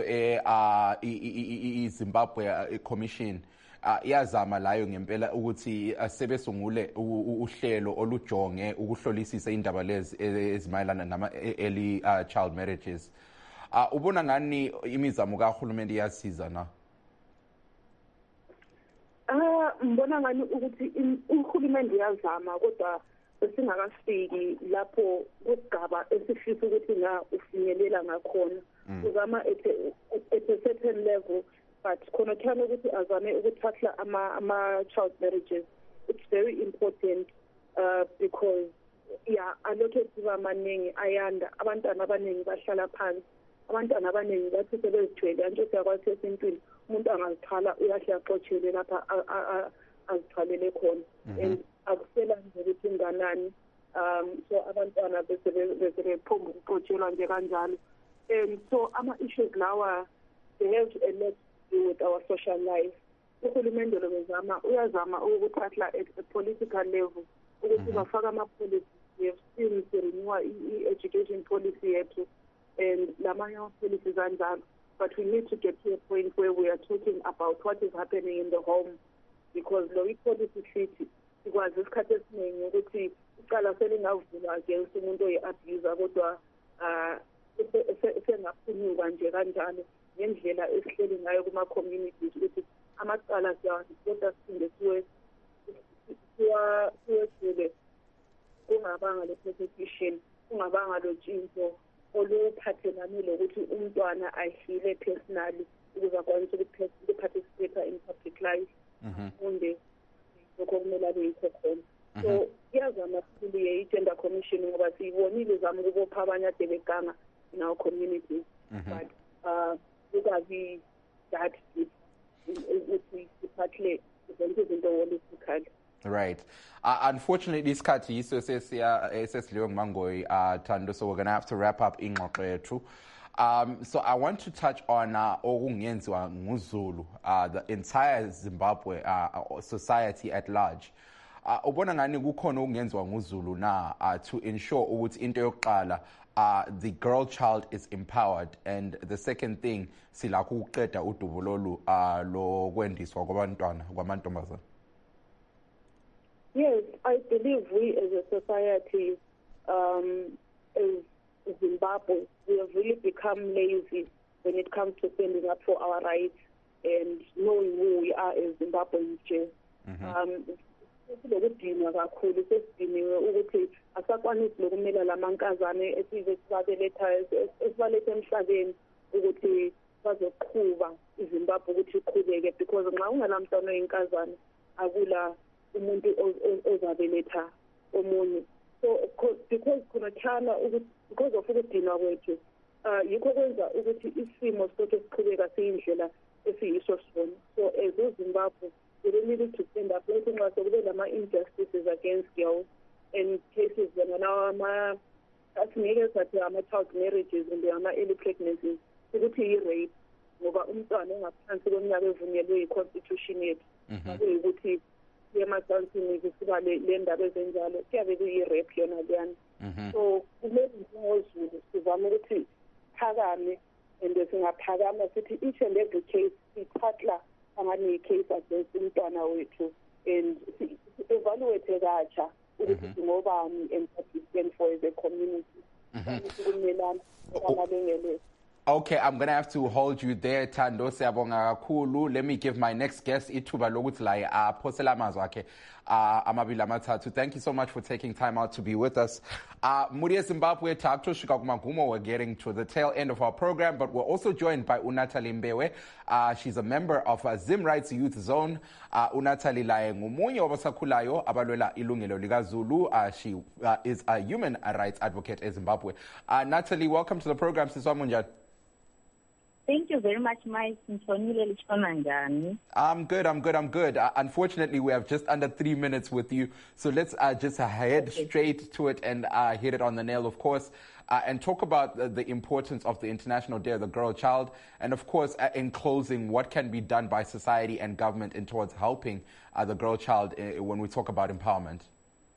iZimbabwe Commission iyazama layo ngempela ukuthi sebesungule uhlelo olujonge ukuhlolisisa indaba lezi ezimayelana nama-early child marriages. Ubona ngani imizamo kahulumende iyasiza na? Mbona ngani ukuthi uhulumende uyazama kodwa singakafiki lapho kusigaba esifisa ukuthi ufinyelela ngakhona. Uzama at a certain level, but khona kuthana ukuthi azame ukuthatha ama-child marriages. It's very important because allocative amaningi ayanda, abantwana abaningi bahlala phansi, abantwana abaningi bathi sebezithwele kanti siyakwazi esintwini umuntu angazithala uyahle axotshele lapha azithalele khona and akusela nje ukuthi inganani so abantwana besebephomba ukuxotshelwa nje kanjalo. And so ama-issues lawa, they have a lot to do with our social life. Uhulumende uyazama ukuthatha at a political level ukuthi bafaka ama-policy. We have seen renew i-education policy yethu and lamanye ama-policies anjalo. But we need to get to a point where we are talking about what is happening in the home, because lo i-policy treaty ikwazi isikhathi esiningi ukuthi icala selingavulwa against umuntu oyi-abuser kodwa sengaphunyuka nje kanjalo ngendlela esihleli ngayo kuma-communities ukuthi amacala kodwa siphinde siwethule kungabanga le-persecution, kungabanga lo tshintsho oluphathelane lokuthi umntwana ahile personally ukuze akwanise ukuparticipate in public life funde lokho kumele abe yikho khona. So iyazama kakhulu i-gender commission ngoba siyibonile izama ukubopha abanye ade beganga in our communities, but kungabi that deep ukuthi siphathele zonke izinto holistically. Right. Unfortunately, isikhathi yiso sesiliwe nguMangoyi Thando, so we're going to have to wrap up ingxoxo yethu. So I want to touch on okungenziwa nguZulu, the entire Zimbabwe society at large. Ubona ngani kukhona okungenziwa nguZulu na to ensure ukuthi into yokuqala the girl child is empowered, and the second thing silakho ukuqeda udubo lolu lokwendiswa kwamantombazana. Yes, I believe we as a society, as Zimbabwe, we have really become lazy when it comes to standing up for our rights and knowing who we are as Zimbabweans. Sesilokudinwa kakhulu, sesidiniwe ukuthi asakwanisi lokumela lamankazane esibaletha emhlabeni ukuthi bazoqhuba iZimbabwe ukuthi iqhubeke, because nxa ungelamntwana oyinkazane akula umuntu ozabeletha omunye. So because because of ukudinwa kwethu yikho kwenza ukuthi isimo sonke siqhubeka siyindlela esiyiso sona. So as uZimbabwe, we really need to stand up ukuthi nxa sekube lama-injustices against girls and cases asingeke sathi ama-child marriages and ama-early pregnancies ukuthi yi-rape ngoba umntwana ongaphansi kweminyaka evunyelwe yi-constitution yethu akuyikuthi emacansini kusiba le ndaba ezenjalo kuyabe kuyi-rape yona leyana. So kumele njengozulu sizame ukuthi phakame and singaphakama sithi each and every case sithatha angani i-case against umntwana wethu and si-evaluate katsha ukuthi singobani and what we stand for as a community. Okay, I'm going to have to hold you there, Thando. Siyabonga kakhulu. Let me give my next guest ithuba lokuthi la aphosela amazwi akhe amabili amathathu. Thank you so much for taking time out to be with us. Muri Zimbabwe takutoshika kumagumo. We're getting to the tail end of our program, but we're also joined by uNathalie Mbewe. She's a member of Zim Rights Youth Zone. uNathalie laye ngomunye wabasakhulayo abalwela ilungelo likaZulu. She is a human rights advocate in Zimbabwe. Nathalie, welcome to the program. Siswamunjani. Thank you very much, Mike. I'm good. Unfortunately, we have just under 3 minutes with you. So let's just head straight to it and hit it on the nail, of course, and talk about the importance of the International Day of the Girl Child. And, of course, in closing, what can be done by society and government towards helping the girl child when we talk about empowerment?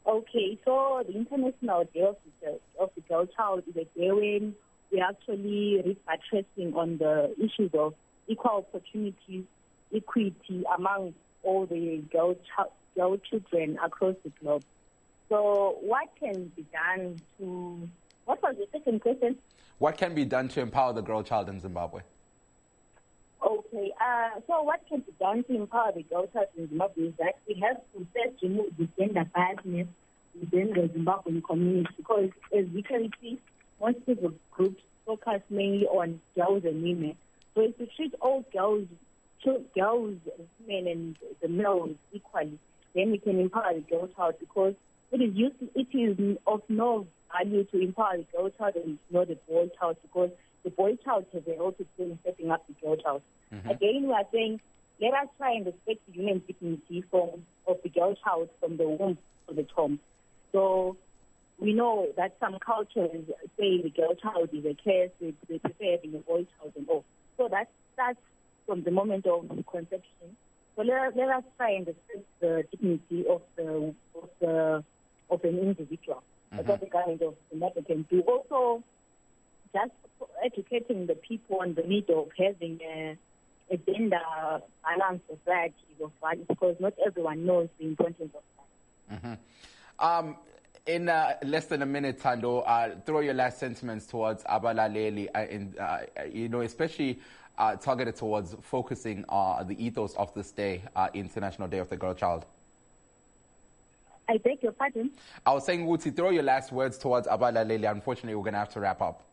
Okay, so the International Day of the Girl Child is a day when we actually rebuttressing on the issues of equal opportunities, equity among all the girl children across the globe. So what can be done to... What was the second question? What can be done to empower the girl child in Zimbabwe? Okay, so what can be done to empower the girl child in Zimbabwe is that we have to first remove the gender biasness within the Zimbabwean community, because as we can see, most of the groups focus mainly on girls and women. So if we treat all girls, women and the males equally, then we can empower the girl child, because it is of no value to empower the girl child and not the boy child, because the boy child has a role to play in setting up the girl child. Mm-hmm. Again, we are saying, let us try and respect the human dignity of the girl child from the womb to the tomb. So we know that some cultures say the girl child is a curse, they prefer having a boy child and all. So that starts from the moment of conception. So let us try and respect the dignity of an individual. Mm-hmm. That's what the government of Zimbabwe can do. Also, just educating the people on the need of having a gender balanced society of value, because not everyone knows the importance of that. Mm-hmm. In less than a minute, Thando, throw your last sentiments towards Abalaleli, especially targeted towards focusing the ethos of this day, International Day of the Girl Child. I beg your pardon? I was saying, Wuti, throw your last words towards Abalaleli. Unfortunately, we're going to have to wrap up.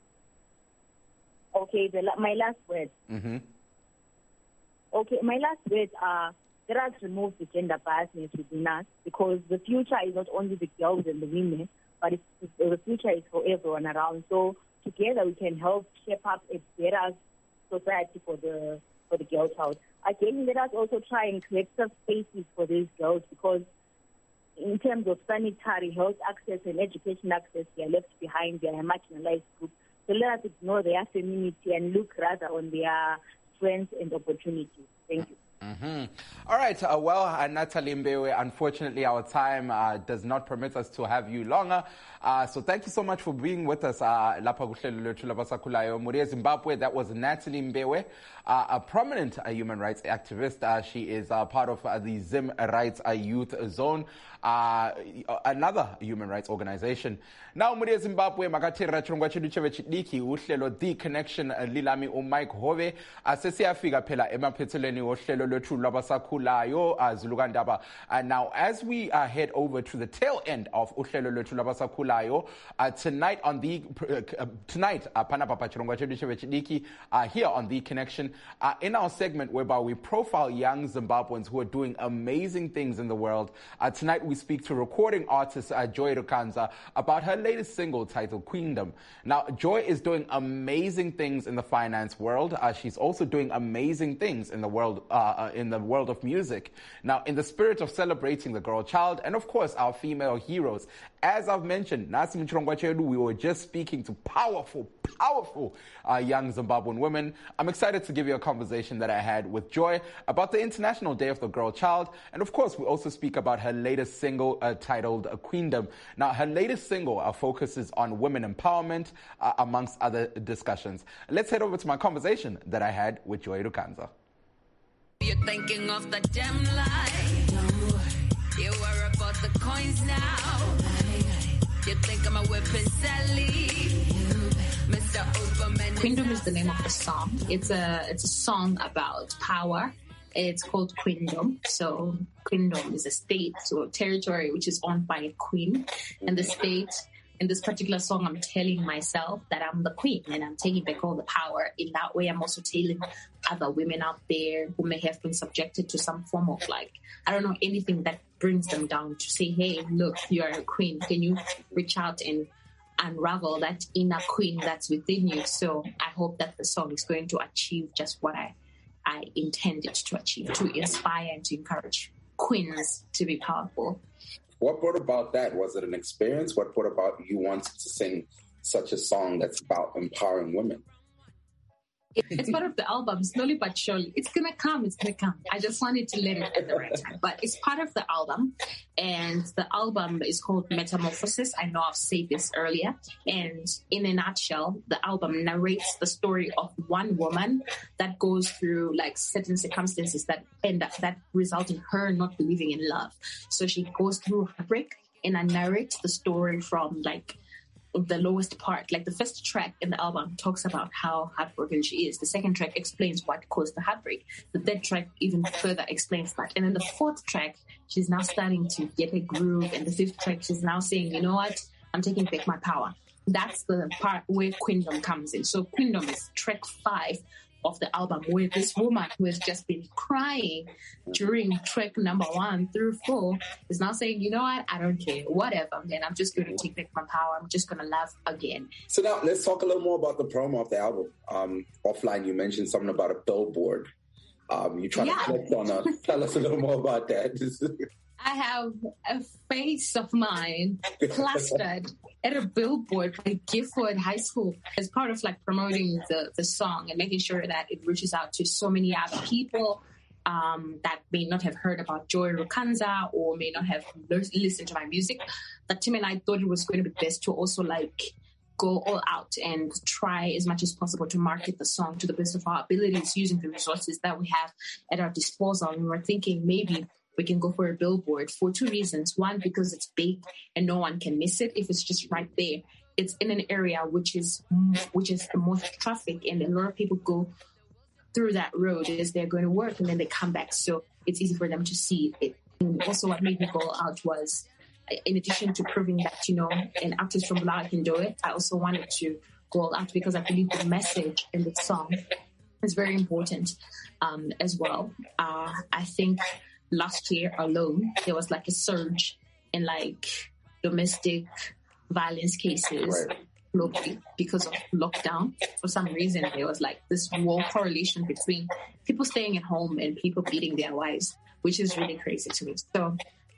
Okay, my last words. Mm-hmm. Okay, my last words are, let us remove the gender biasness within us, because the future is not only the girls and the women, but the future is for everyone around. So together we can help shape up a better society for the girl child. Again, let us also try and create safe spaces for these girls, because in terms of sanitary, health access and education access, they are left behind. They are a marginalized group. So let us ignore their femininity and look rather on their strengths and opportunities. Thank you. Mm-hmm. All right. Natalie Mbewe, unfortunately, our time does not permit us to have you longer. So thank you so much for being with us. Zimbabwe. That was Natalie Mbewe, a prominent human rights activist. She is part of the Zim Rights Youth Zone, another human rights organization. Now, Zimbabwe, makatira chirongwa chedu chevechidiki uhlelo The Connection lilami uMike Hove asesiyafika phela emaphethelweni ohlelo lwethu lwabasakhulayo Zulukandaba. And now, as we head over to the tail end of uhlelo lwethu lwabasakhulayo, tonight Panapapa chirongwa chedu chevechidiki here on The Connection, in our segment whereby we profile young Zimbabweans who are doing amazing things in the world. Tonight we speak to recording artist Joy Rukanza about her latest single titled Queendom. Now, Joy is doing amazing things in the finance world. She's also doing amazing things in the world of music. Now, in the spirit of celebrating the girl child and, of course, our female heroes, as I've mentioned, Nasim Chirongwachedu, we were just speaking to powerful young Zimbabwean women. I'm excited to give you a conversation that I had with Joy about the International Day of the Girl Child. And of course, we also speak about her latest single titled Queendom. Now, her latest single focuses on women empowerment, amongst other discussions. Let's head over to my conversation that I had with Joy Rukanza. You're thinking of the damn lie. You worry about the coins now. You think I'm a weapon, Sally. Queendom is the name of the song. It's a song about power. It's called Queendom. So Queendom is a state or territory which is owned by a queen. And the state, in this particular song, I'm telling myself that I'm the queen and I'm taking back all the power. In that way, I'm also telling other women out there who may have been subjected to some form of anything that brings them down, to say, hey, look, you're a queen. Can you reach out and unravel that inner queen that's within you? So I hope that the song is going to achieve just what I intended to achieve, to inspire and to encourage queens to be powerful. What brought about that? Was it an experience? What brought about you wanting to sing such a song that's about empowering women? It's part of the album, slowly but surely. It's going to come. I just wanted to let it at the right time. But it's part of the album. And the album is called Metamorphosis. I know I've said this earlier. And in a nutshell, the album narrates the story of one woman that goes through like certain circumstances that result in her not believing in love. So she goes through heartbreak, and I narrate the story from like the lowest part. Like the first track in the album talks about how heartbroken she is. The second track explains what caused the heartbreak. The third track even further explains that. And then the fourth track, she's now starting to get a groove. And the fifth track, she's now saying, you know what? I'm taking back my power. That's the part where Queendom comes in. So Queendom is track 5 of the album, where this woman who has just been crying during track number 1 through 4 is now saying, you know what, I don't care, whatever, man, I'm just going to take back my power, I'm just going to love again. So now let's talk a little more about the promo of the album. Offline, you mentioned something about a billboard. You trying to click on us. Tell us a little more about that. I have a face of mine plastered at a billboard at Gifford High School as part of like promoting the song and making sure that it reaches out to so many other people that may not have heard about Joy Rukanza or may not have listened to my music. But Tim and I thought it was going to be best to also like go all out and try as much as possible to market the song to the best of our abilities using the resources that we have at our disposal. And we were thinking maybe we can go for a billboard for 2 reasons. One, because it's big and no one can miss it if it's just right there. It's in an area which is the most traffic, and a lot of people go through that road as they're going to work and then they come back. So it's easy for them to see it. And also what made me go out was, in addition to proving that, you know, an artist from Bulawayo can do it, I also wanted to go out because I believe the message in the song is very important as well. I think last year alone, there was like a surge in like domestic violence cases globally because of lockdown. For some reason, there was like this wall correlation between people staying at home and people beating their wives, which is really crazy to me. So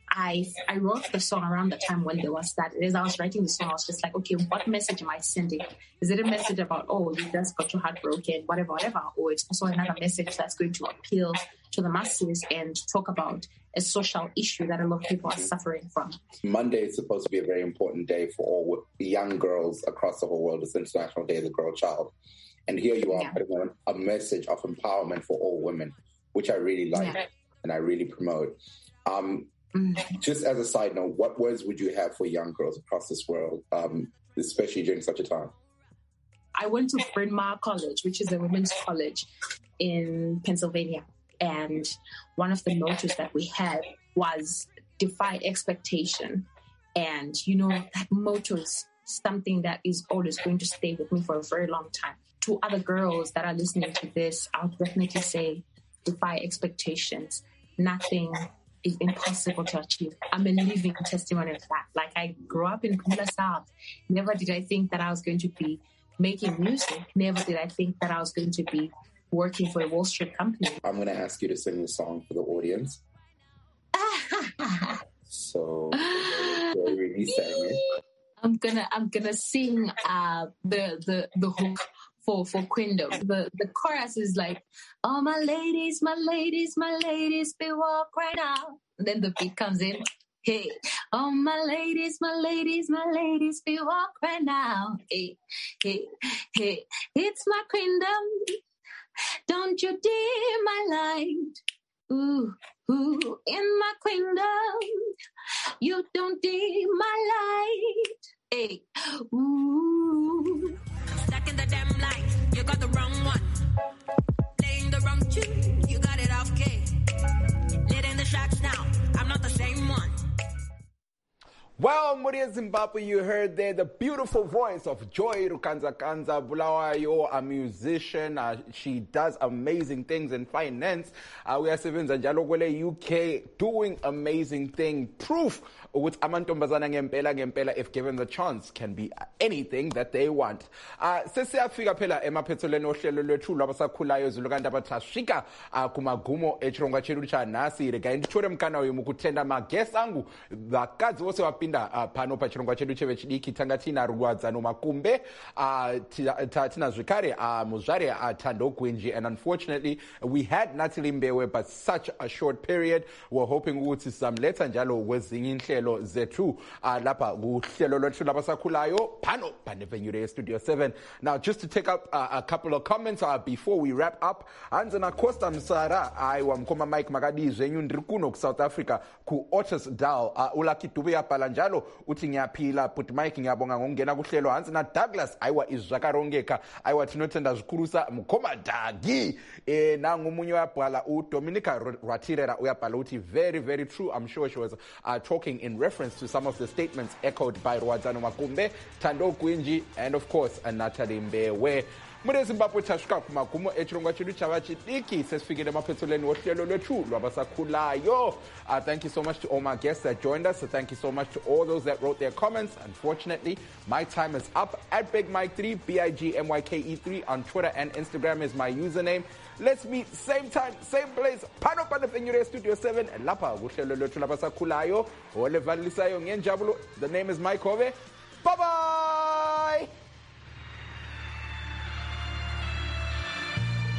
I wrote the song around the time when there was that. As I was writing the song, I was just like, okay, what message am I sending? Is it a message about, oh, you just got your heart broken, whatever, or it's also another message that's going to appeal to the masses and talk about a social issue that a lot of people are suffering from. Monday is supposed to be a very important day for all young girls across the whole world. It's International Day of the Girl Child. And here you are putting on a message of empowerment for all women, which I really like and I really promote. Just as a side note, what words would you have for young girls across this world, especially during such a time? I went to Bryn Mawr College, which is a women's college in Pennsylvania. And one of the mottos that we had was defy expectation. And, you know, that motto is something that is always going to stay with me for a very long time. To other girls that are listening to this, I would definitely say defy expectations. Nothing is impossible to achieve. I'm a living testimony of that. Like, I grew up in Pula South. Never did I think that I was going to be making music. Never did I think that I was going to be working for a Wall Street company. I'm going to ask you to sing the song for the audience. So, really sang it. I'm gonna sing the hook for Queendom. The chorus is like, oh, my ladies, they walk right out. And then the beat comes in. Hey, oh, my ladies, they walk right now. Hey, hey, hey, it's my Queendom. Don't you dim my light. Ooh, ooh, in my Queendom. You don't dim my light. Hey, ooh. Stuck in the damn light, you got the wrong one. Playing the wrong tune, you got it off key. Leading the shots now, I'm not the same one. Well, Muria Zimbabwe, you heard there the beautiful voice of Joy Rukanza Bulawayo, a musician. She does amazing things in finance. We are Sevens Njalo UK doing amazing thing. Proof with amantombazana ngempela, if given the chance, can be anything that they want. Sesiyafika phela emaphethelweni ohlelo lwethu lwabasakhulayo zulukanda bathashika kumagumo echirongwa chedu cha nasi rega indithole mkana uyu mukutenda magesi angu vakadzi vose vapinda tafunda pano pachirongwa chedu chevechidiki tanga tina Rwadzano Makumbe, tina zvekare muzvare Thando Gwinji, and unfortunately we had Natalie Mbewe but such a short period. We're hoping ukuthi samletha njalo kwezinye inhlelo zethu lapha kuhlelo lwethu labasakhulayo phano panevenue Studio 7. Now just to take up a couple of comments before we wrap up. Hanzana Costa Msara aiwa mkoma Mike Makadizwe ndiri kuno ku South Africa ku Otis Dal Ulaki Dube yaphala njalo uthi ngiyaphila but Mike ngiyabonga ngokungena kuhlelo. Hanzana Douglas aiwa izvakarongeka aiwa tinotenda zvikhurusa mkoma Dagi nangu munye wabhala uDominica Ratirera uyabhala uthi very very true. I'm sure she was talking in reference to some of the statements echoed by Rwadzano Makumbe, Thando Gwinji, and of course Natalie Mbewe. Mure Zimbabwe tashuka kumagumo echirongwa chedu chavachidiki sesifikile maphetsoleni wohlelo lwethu lwabasakhulayo. Thank you so much to all my guests that joined us. Thank you so much to all those that wrote their comments. Unfortunately, my time is up. At Big Mike 3, BIGMYKE3 on Twitter and Instagram is my username. Let's meet same time, same place. Pano panevenue Studio 7 and lapha kuhlelo lwethu labasakhulayo. Ole valisayo ngenjabulo. The name is Mike Hove. Bye bye.